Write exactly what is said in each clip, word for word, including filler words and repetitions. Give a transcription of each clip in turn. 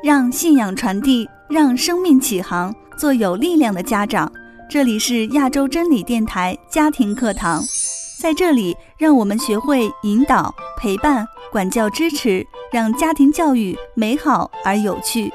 让信仰传递，让生命起航，做有力量的家长。这里是亚洲真理电台家庭课堂，在这里让我们学会引导、陪伴、管教、支持，让家庭教育美好而有趣。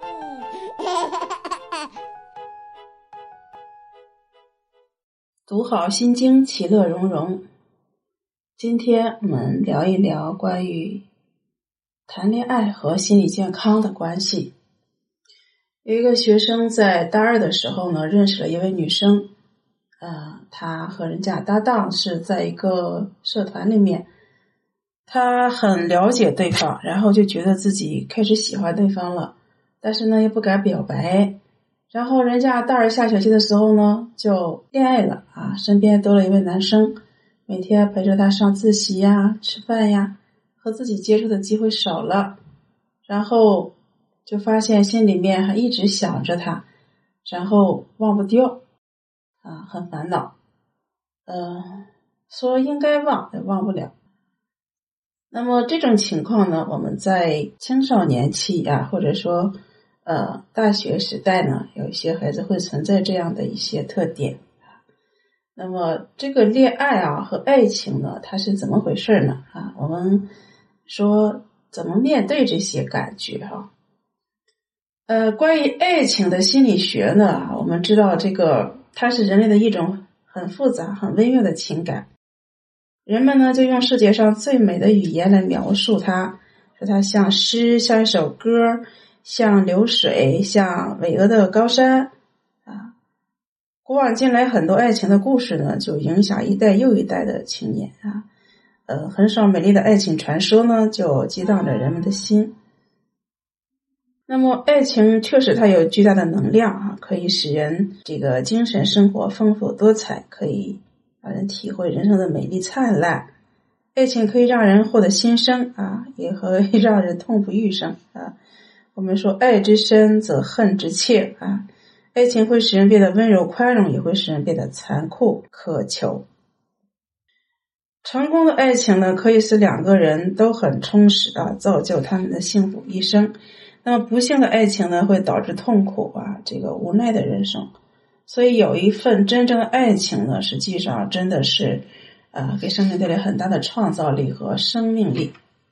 读好心经，其乐融融。今天我们聊一聊关于谈恋爱和心理健康的关系。有一个学生在大二的时候呢，认识了一位女生，呃，他和人家搭档是在一个社团里面，他很了解对方，然后就觉得自己开始喜欢对方了，但是呢又不敢表白。然后人家大二下学期的时候呢，就恋爱了啊，身边多了一位男生，每天陪着他上自习呀、吃饭呀，和自己接触的机会少了，然后就发现心里面还一直想着他，然后忘不掉啊，很烦恼。呃，说应该忘也忘不了。那么这种情况呢，我们在青少年期啊，或者说呃，大学时代呢，有一些孩子会存在这样的一些特点。那么这个恋爱啊和爱情呢，它是怎么回事呢？啊，我们说怎么面对这些感觉哈？呃，关于爱情的心理学呢，我们知道这个它是人类的一种很复杂、很微妙的情感。人们呢就用世界上最美的语言来描述它，说它像诗，像一首歌，像流水，像巍峨的高山啊。古往今来很多爱情的故事呢，就影响一代又一代的青年啊。呃，很少美丽的爱情传说呢，就激荡着人们的心。那么爱情确实它有巨大的能量啊，可以使人这个精神生活丰富多彩，可以让人体会人生的美丽灿烂。爱情可以让人获得新生啊，也会让人痛不欲生啊。我们说爱之深则恨之切啊，爱情会使人变得温柔宽容，也会使人变得残酷苛求。成功的爱情呢，可以使两个人都很充实啊，造就他们的幸福一生。那么不幸的爱情呢，会导致痛苦啊，这个无奈的人生。所以有一份真正的爱情呢，实际上真的是呃，给生命带来很大的创造力和生命力。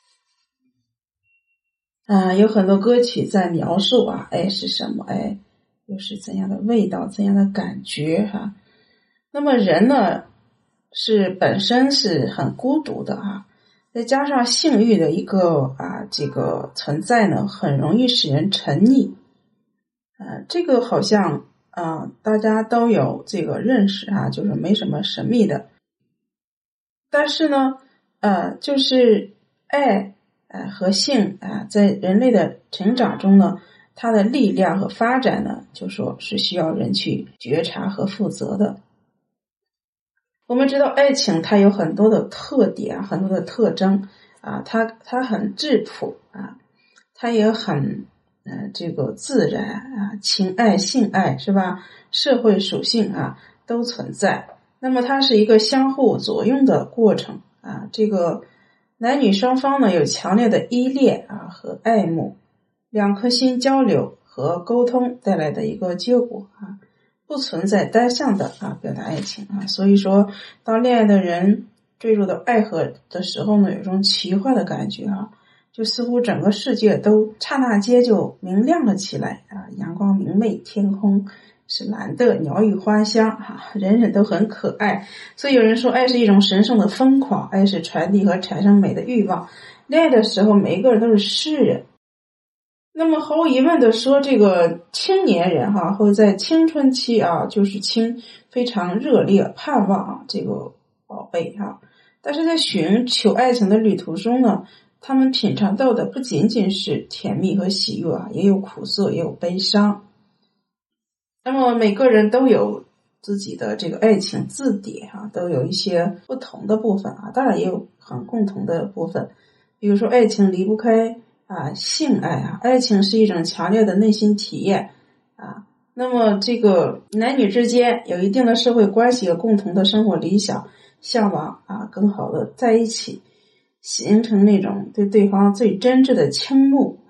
啊、呃，有很多歌曲在描述啊，爱是什么，爱又是怎样的味道，怎样的感觉哈、啊。那么人呢，是本身是很孤独的啊，再加上性欲的一个啊这个存在呢，很容易使人沉溺。呃，这个好像啊大家都有这个认识啊，就是没什么神秘的。但是呢，呃，就是爱呃和性啊，在人类的成长中呢，它的力量和发展呢，就说是需要人去觉察和负责的。我们知道爱情它有很多的特点，很多的特征啊，它它很质朴啊，它也很呃这个自然啊，情爱、性爱是吧？社会属性啊都存在。那么它是一个相互作用的过程啊，这个男女双方呢有强烈的依恋啊和爱慕，两颗心交流和沟通带来的一个结果啊。不存在单向的啊表达爱情啊，所以说当恋爱的人坠入到爱河的时候呢，有一种奇幻的感觉啊，就似乎整个世界都刹那间就明亮了起来啊，阳光明媚，天空是蓝的，鸟语花香啊，人人都很可爱。所以有人说爱是一种神圣的疯狂，爱是传递和产生美的欲望。恋爱的时候每一个人都是诗人。那么毫无疑问的说，这个青年人哈会在青春期啊，就是青非常热烈盼望啊这个宝贝哈，但是在寻求爱情的旅途中呢，他们品尝到的不仅仅是甜蜜和喜悦啊，也有苦涩，也有悲伤。那么每个人都有自己的这个爱情字典啊，都有一些不同的部分啊，当然也有很共同的部分。比如说爱情离不开啊，性爱啊，爱情是一种强烈的内心体验啊。那么这个男女之间有一定的社会关系和共同的生活理想，向往啊更好的在一起，形成那种对对方最真挚的倾慕啊，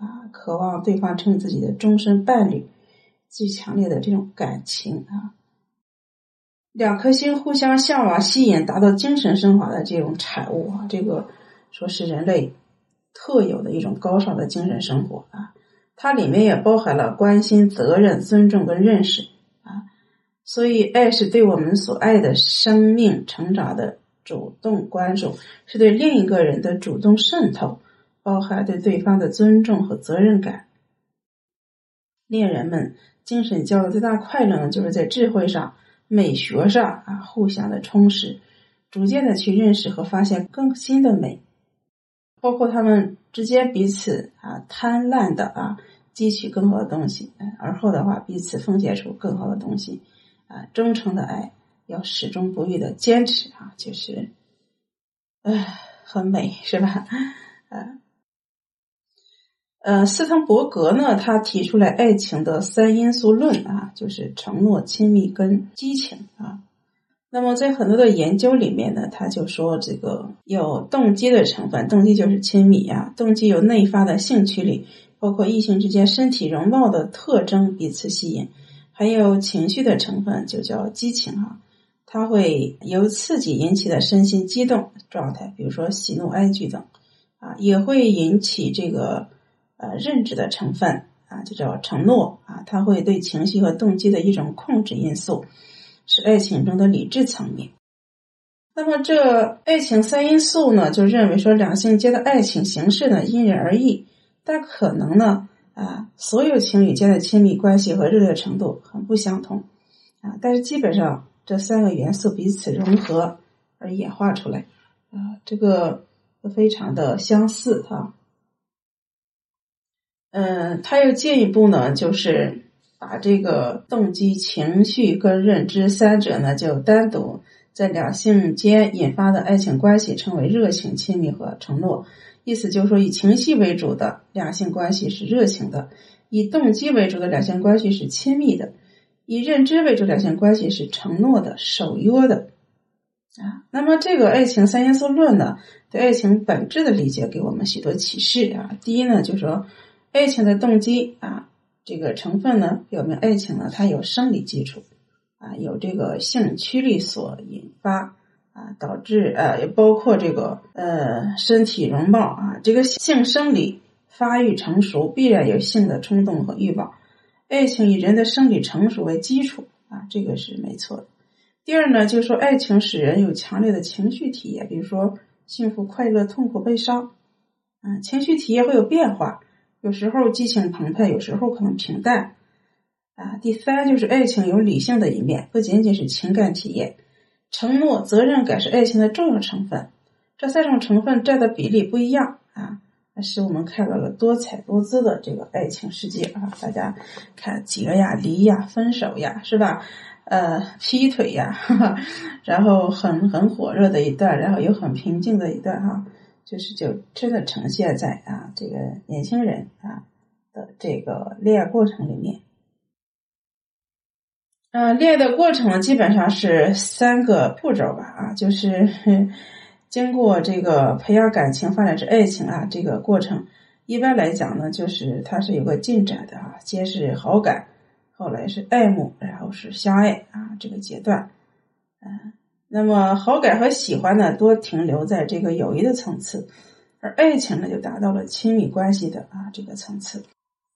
渴望对方成为自己的终身伴侣，最强烈的这种感情啊。两颗心互相向往吸引，达到精神升华的这种产物啊，这个说是人类特有的一种高尚的精神生活啊。它里面也包含了关心、责任、尊重跟认识啊。所以爱是对我们所爱的生命成长的主动关注，是对另一个人的主动渗透，包含对对方的尊重和责任感。恋人们精神交流最大快乐呢，就是在智慧上、美学上啊互相的充实，逐渐的去认识和发现更新的美，包括他们之间彼此啊贪婪的啊汲取更好的东西，而后的话彼此奉献出更好的东西啊。忠诚的爱要始终不渝的坚持啊，就是呃很美，是吧？呃呃，斯滕伯格呢，他提出来爱情的三因素论啊，就是承诺、亲密跟激情啊。那么在很多的研究里面呢，他就说这个有动机的成分，动机就是亲密啊，动机有内发的兴趣力，包括异性之间身体容貌的特征彼此吸引，还有情绪的成分，就叫激情啊，它会由刺激引起的身心激动状态，比如说喜怒哀惧等啊，也会引起这个呃认知的成分啊，就叫承诺啊，它会对情绪和动机的一种控制因素，是爱情中的理智层面。那么这爱情三因素呢，就认为说两性间的爱情形式呢因人而异，但可能呢啊所有情侣间的亲密关系和热烈程度很不相同啊，但是基本上这三个元素彼此融合而演化出来啊，这个非常的相似啊。嗯，他又进一步呢，就是把这个动机、情绪跟认知三者呢，就单独在两性间引发的爱情关系称为热情、亲密和承诺。意思就是说，以情绪为主的两性关系是热情的，以动机为主的两性关系是亲密的，以认知为主两性关系是承诺的、守约的啊。那么这个爱情三因素论呢，对爱情本质的理解给我们许多启示啊。第一呢，就是说爱情的动机啊，这个成分呢，表明爱情呢，它有生理基础啊，有这个性驱力所引发啊，导致呃，也包括这个呃身体容貌啊，这个性生理发育成熟必然有性的冲动和欲望，爱情以人的生理成熟为基础啊，这个是没错的。第二呢，就是说爱情使人有强烈的情绪体验，比如说幸福、快乐、痛苦、悲伤，嗯，情绪体验会有变化。有时候激情澎湃，有时候可能平淡啊。第三就是爱情有理性的一面，不仅仅是情感体验，承诺、责任感是爱情的重要成分。这三种成分占的比例不一样啊，使我们看到了多彩多姿的这个爱情世界啊。大家看结呀、离呀、分手呀，是吧？呃，劈腿呀，哈哈，然后很很火热的一段，然后又很平静的一段哈。就是就真的呈现在啊这个年轻人啊的这个恋爱过程里面。啊，恋爱的过程呢，基本上是三个步骤吧啊，就是经过这个培养感情发展至爱情啊这个过程，一般来讲呢，就是它是有个进展的啊，先是好感，后来是爱慕，然后是相爱啊这个阶段，嗯。那么好感和喜欢呢，多停留在这个友谊的层次，而爱情呢，就达到了亲密关系的啊这个层次。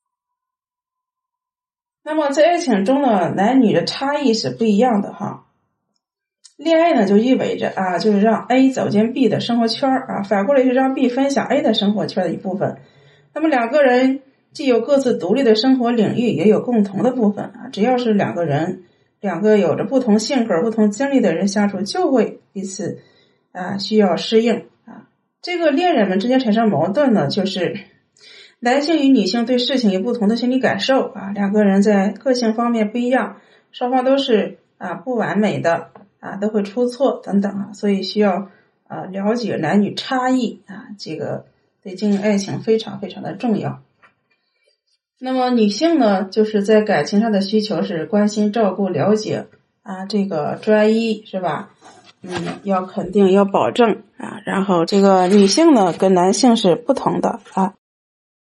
那么在爱情中呢，男女的差异是不一样的哈。恋爱呢，就意味着啊，就是让 A 走进 B 的生活圈啊，反过来是让 B 分享 A 的生活圈的一部分。那么两个人既有各自独立的生活领域，也有共同的部分啊。只要是两个人。两个有着不同性格、不同经历的人相处，就会彼此啊需要适应啊。这个恋人们之间产生矛盾呢，就是男性与女性对事情有不同的心理感受啊，两个人在个性方面不一样，双方都是啊不完美的啊，都会出错等等啊，所以需要啊了解男女差异啊，这个对经营爱情非常非常的重要。那么女性呢，就是在感情上的需求是关心、照顾、了解啊，这个专一，是吧？嗯，要肯定，要保证啊。然后这个女性呢，跟男性是不同的啊。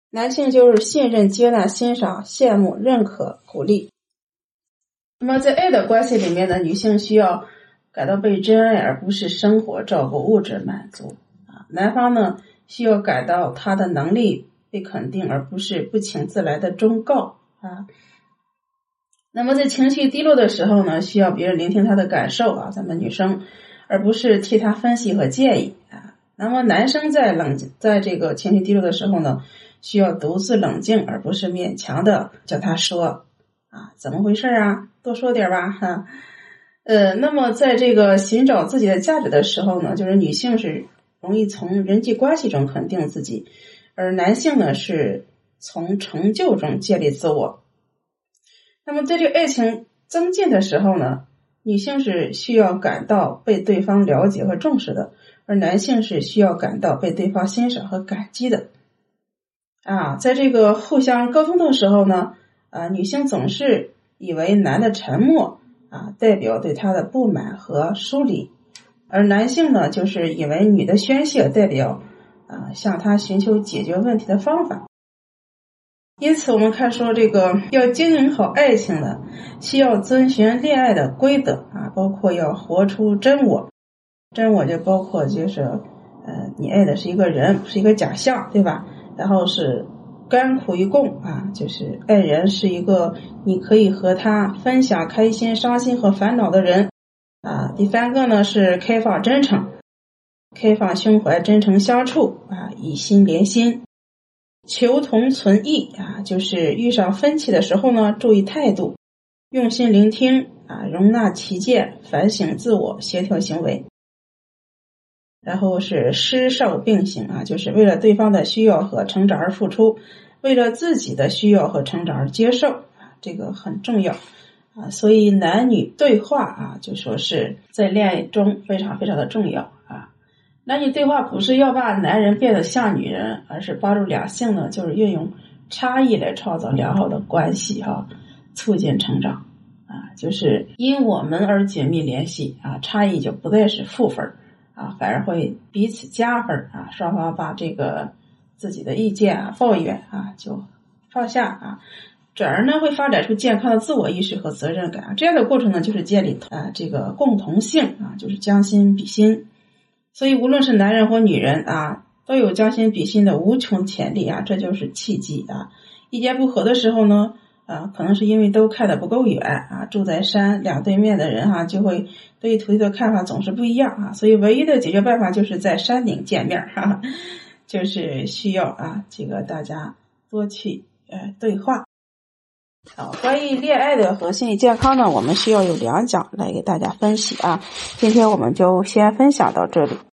男性就是信任、接纳、欣赏、羡慕、认可、鼓励。那么在爱的关系里面呢，女性需要感到被真爱，而不是生活照顾、物质满足啊。男方呢需要感到他的能力被肯定，而不是不请自来的忠告啊。那么在情绪低落的时候呢，需要别人聆听他的感受啊，咱们女生，而不是替他分析和建议啊。那么男生在冷在这个情绪低落的时候呢，需要独自冷静，而不是勉强的叫他说啊，怎么回事啊，多说点吧哈。呃，那么在这个寻找自己的价值的时候呢，就是女性是容易从人际关系中肯定自己，而男性呢是从成就中建立自我。那么在这个爱情增进的时候呢，女性是需要感到被对方了解和重视的，而男性是需要感到被对方欣赏和感激的。啊，在这个互相沟通的时候呢，啊，女性总是以为男的沉默啊代表对他的不满和疏离，而男性呢就是以为女的宣泄代表啊向他寻求解决问题的方法。因此我们看说这个要经营好爱情呢，需要遵循恋爱的规则啊，包括要活出真我。真我就包括就是呃你爱的是一个人，不是一个假象，对吧？然后是甘苦与共啊，就是爱人是一个你可以和他分享开心、伤心和烦恼的人啊。第三个呢是开放真诚，开放胸怀，真诚相处啊，以心连心。求同存异啊，就是遇上分歧的时候呢，注意态度，用心聆听啊，容纳其见，反省自我，协调行为。然后是施受并行啊，就是为了对方的需要和成长而付出，为了自己的需要和成长而接受啊，这个很重要啊。所以男女对话啊，就说是在恋爱中非常非常的重要啊。男女对话不是要把男人变得像女人，而是帮助两性呢，就是运用差异来创造良好的关系哈、啊，促进成长啊，就是因我们而紧密联系啊，差异就不再是负分啊，反而会彼此加分啊，双方把这个自己的意见啊、抱怨啊就放下啊，转而呢会发展出健康的自我意识和责任感啊，这样的过程呢就是建立啊这个共同性啊，就是将心比心。所以无论是男人或女人啊，都有将心比心的无穷潜力啊，这就是契机啊。意见不合的时候呢，啊，可能是因为都看得不够远啊，住在山两对面的人哈、啊，就会对土地的看法总是不一样啊。所以唯一的解决办法就是在山顶见面哈、啊，就是需要啊，这个大家多去呃对话。好，关于恋爱的和心理健康呢，我们需要有两讲来给大家分析啊。今天我们就先分享到这里。